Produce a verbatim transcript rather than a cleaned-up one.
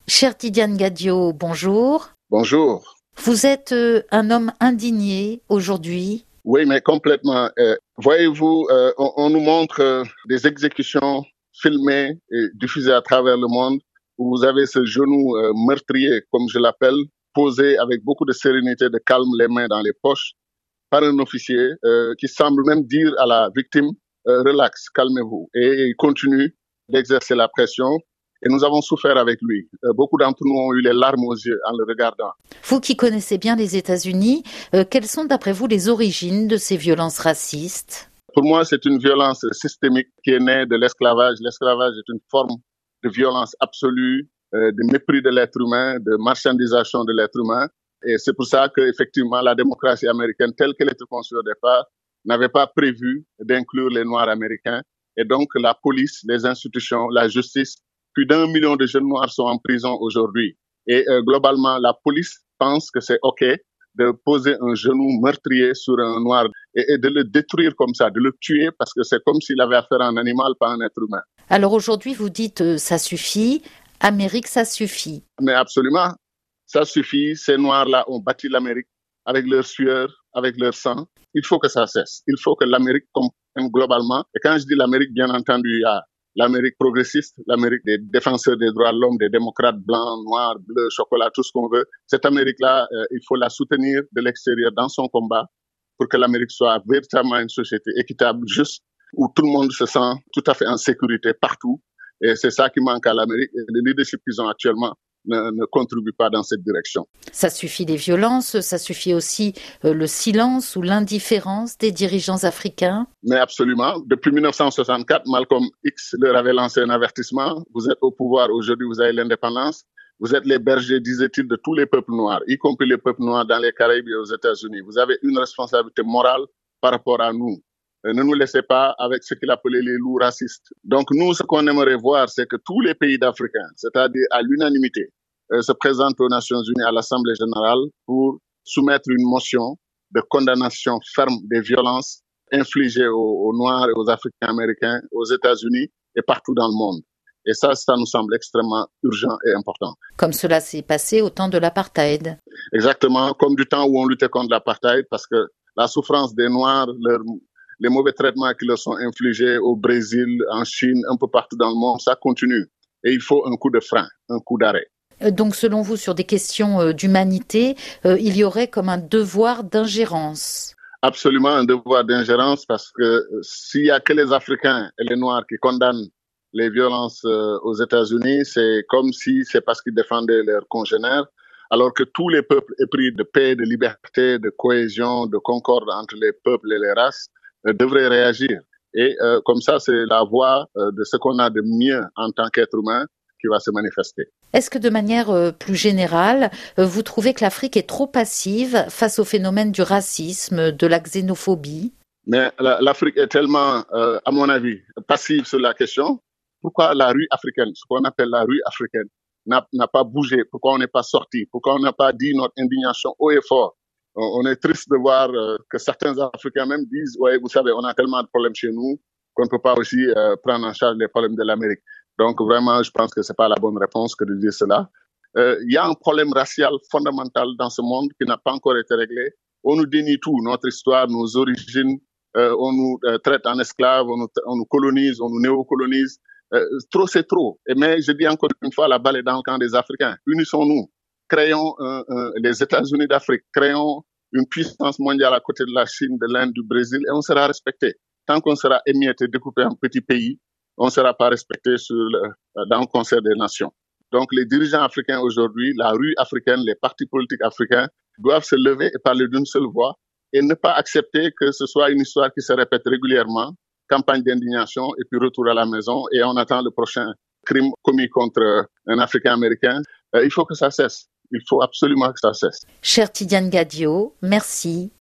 Cher Tidiane Gadio, bonjour. Bonjour. Vous êtes euh, un homme indigné aujourd'hui. Oui, mais complètement. Euh, voyez-vous, euh, on, on nous montre euh, des exécutions filmées et diffusées à travers le monde où vous avez ce genou euh, meurtrier, comme je l'appelle, posé avec beaucoup de sérénité, de calme, les mains dans les poches, par un officier euh, qui semble même dire à la victime euh, relax, calmez-vous. Et il continue d'exercer la pression. Et nous avons souffert avec lui. Euh, beaucoup d'entre nous ont eu les larmes aux yeux en le regardant. Vous qui connaissez bien les États-Unis, euh, quelles sont d'après vous les origines de ces violences racistes ? Pour moi, c'est une violence systémique qui est née de l'esclavage. L'esclavage est une forme de violence absolue, euh, de mépris de l'être humain, de marchandisation de l'être humain. Et c'est pour ça que, effectivement, la démocratie américaine, telle qu'elle était conçue au départ, n'avait pas prévu d'inclure les Noirs américains. Et donc, la police, les institutions, la justice, plus d'un million de jeunes Noirs sont en prison aujourd'hui. Et euh, globalement, la police pense que c'est OK de poser un genou meurtrier sur un Noir et, et de le détruire comme ça, de le tuer, parce que c'est comme s'il avait affaire à un animal, pas à un être humain. Alors aujourd'hui, vous dites euh, ça suffit, Amérique, ça suffit. Mais absolument, ça suffit. Ces Noirs-là ont bâti l'Amérique avec leur sueur, avec leur sang. Il faut que ça cesse. Il faut que l'Amérique comprenne globalement. Et quand je dis l'Amérique, bien entendu, il y a l'Amérique progressiste, l'Amérique des défenseurs des droits de l'homme, des démocrates blancs, noirs, bleus, chocolat, tout ce qu'on veut. Cette Amérique-là, euh, il faut la soutenir de l'extérieur dans son combat pour que l'Amérique soit véritablement une société équitable, juste, où tout le monde se sent tout à fait en sécurité partout. Et c'est ça qui manque à l'Amérique. Et le leadership qu'ils ont actuellement ne, ne contribue pas dans cette direction. Ça suffit les violences, ça suffit aussi euh, le silence ou l'indifférence des dirigeants africains. Mais absolument. Depuis mille neuf cent soixante-quatre, Malcolm X leur avait lancé un avertissement. Vous êtes au pouvoir aujourd'hui, vous avez l'indépendance. Vous êtes les bergers, disait-il, de tous les peuples noirs, y compris les peuples noirs dans les Caraïbes et aux États-Unis. Vous avez une responsabilité morale par rapport à nous. Ne nous laissez pas avec ce qu'il appelait les loups racistes. Donc nous, ce qu'on aimerait voir, c'est que tous les pays d'Africains, c'est-à-dire à l'unanimité, euh, se présentent aux Nations Unies à l'Assemblée générale pour soumettre une motion de condamnation ferme des violences infligées aux, aux Noirs et aux Africains américains, aux États-Unis et partout dans le monde. Et ça, ça nous semble extrêmement urgent et important. Comme cela s'est passé au temps de l'apartheid. Exactement, comme du temps où on luttait contre l'apartheid, parce que la souffrance des Noirs, leur, les mauvais traitements qui leur sont infligés au Brésil, en Chine, un peu partout dans le monde, ça continue. Et il faut un coup de frein, un coup d'arrêt. Donc, selon vous, sur des questions euh, d'humanité, euh, il y aurait comme un devoir d'ingérence. Absolument un devoir d'ingérence, parce que s'il y a que les Africains et les Noirs qui condamnent les violences euh, aux États-Unis, c'est comme si c'est parce qu'ils défendaient leurs congénères, alors que tous les peuples épris de paix, de liberté, de cohésion, de concorde entre les peuples et les races euh, devraient réagir. Et euh, comme ça, c'est la voie euh, de ce qu'on a de mieux en tant qu'être humain qui va se manifester. Est-ce que de manière euh, plus générale, euh, vous trouvez que l'Afrique est trop passive face au phénomène du racisme, de la xénophobie ? Mais la, l'Afrique est tellement, euh, à mon avis, passive sur la question. Pourquoi la rue africaine, ce qu'on appelle la rue africaine, n'a, n'a pas bougé? Pourquoi on n'est pas sorti? Pourquoi on n'a pas dit notre indignation haut et fort? On, on est triste de voir euh, que certains Africains même disent, ouais, vous savez, on a tellement de problèmes chez nous qu'on ne peut pas aussi euh, prendre en charge les problèmes de l'Amérique. Donc vraiment, je pense que c'est pas la bonne réponse que de dire cela. Euh, il y a un problème racial fondamental dans ce monde qui n'a pas encore été réglé. On nous dénie tout, notre histoire, nos origines, euh, on nous euh, traite en esclaves, on nous, on nous colonise, on nous néocolonise. Euh, trop, c'est trop. Et mais je dis encore une fois, la balle est dans le camp des Africains. Unissons-nous, créons euh, euh, les États-Unis d'Afrique, créons une puissance mondiale à côté de la Chine, de l'Inde, du Brésil, et on sera respecté. Tant qu'on sera émietté, découpé en petits pays, on ne sera pas respecté sur le, dans le concert des nations. Donc les dirigeants africains aujourd'hui, la rue africaine, les partis politiques africains doivent se lever et parler d'une seule voix et ne pas accepter que ce soit une histoire qui se répète régulièrement, campagne d'indignation et puis retour à la maison et on attend le prochain crime commis contre un Africain américain. Euh, il faut que ça cesse. Il faut absolument que ça cesse. Cher Tidiane Gadio, merci.